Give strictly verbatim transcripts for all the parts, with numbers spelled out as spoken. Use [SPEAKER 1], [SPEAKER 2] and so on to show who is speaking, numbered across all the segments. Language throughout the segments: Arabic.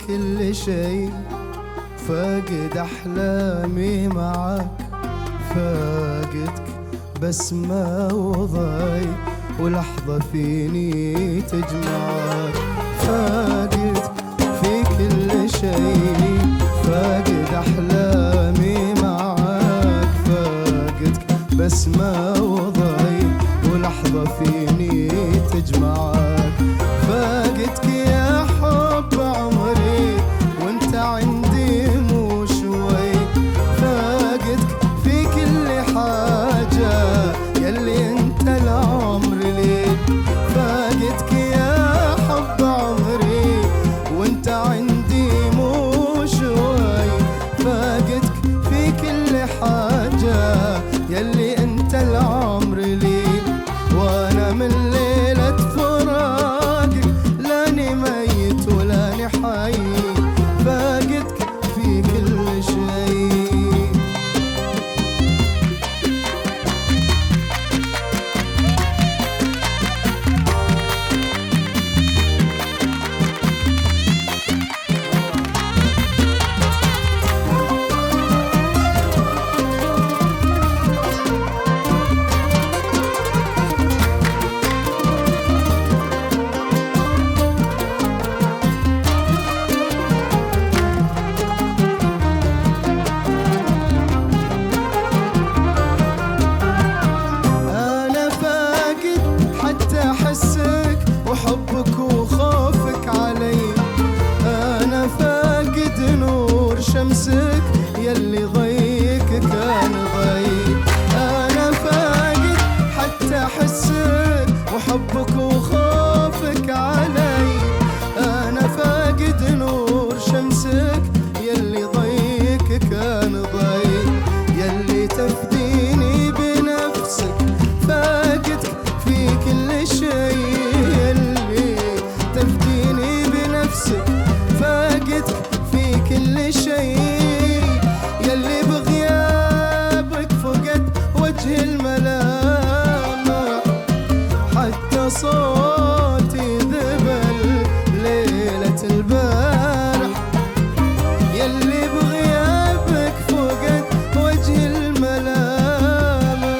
[SPEAKER 1] كل شيء، فاقد أحلامي معك، فاقدك بسمة وضي ولحظة فيني تجمعك، فاقدك في كل شيء، فاقد أحلامي معك، فاقدك بسمة وضي ولحظة فيني تجمعك، فاقدك يا حب عمري وانت عندي مو شوي، فاقدك في كل حاجة يلي انت العمر لي، فاقدك يا حب عمري وانت عندي مو شوي، فاقدك في كل حاجة يلي انت العمر لي، وانا من ليلة فراقك لاني ميت ولاني حي، فاقدك في كل شيء. أحسك وحبك وخوفك علي، أنا فاقد نور شمسك يلي ضيك كان ضي، أنا فاقد حتى أحسك وحبك وخوفك علي، أنا فاقد نور شمسك يلي ضيك كان ضي، يلي تفديني بنفسك، فاقدك في كل شيء، يلي تفديني بنفسك، فاقدك في كل شيء، يلي بغيابك فقد وجه الملامة، حتى صوتي ذبل ليلة البارح، يلي بغيابك فقد وجه الملامة،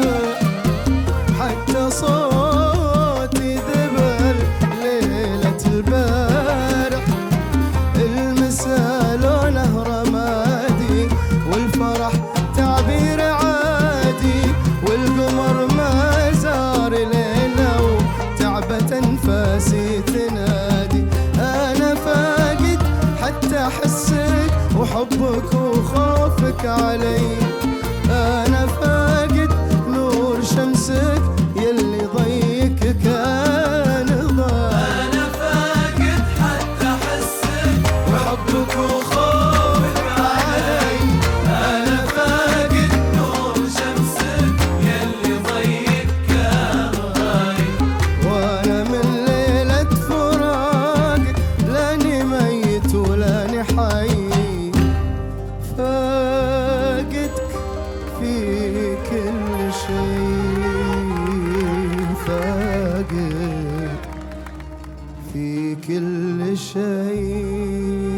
[SPEAKER 1] حتى صوتي ذبل ليلة البارح، المساء لونه رمادي والفرح تعبير عادي، والقمر ما زار ليلة وتعبت انفاسي تنادي، أنا فاقد حتى أحسك وحبك وخوفك علي، أنا فاقد نور شمسك يلي ضيك كان ضاي،
[SPEAKER 2] أنا فاقد حتى أحسك وحبك وخوفك علي، أنا فاقد نور شمسك يلي ضيك كان ضاي،
[SPEAKER 1] وأنا من ليلة فراقك لاني ميت ولاني حي، فاقدك في كل شيء، فاقد في كل شيء.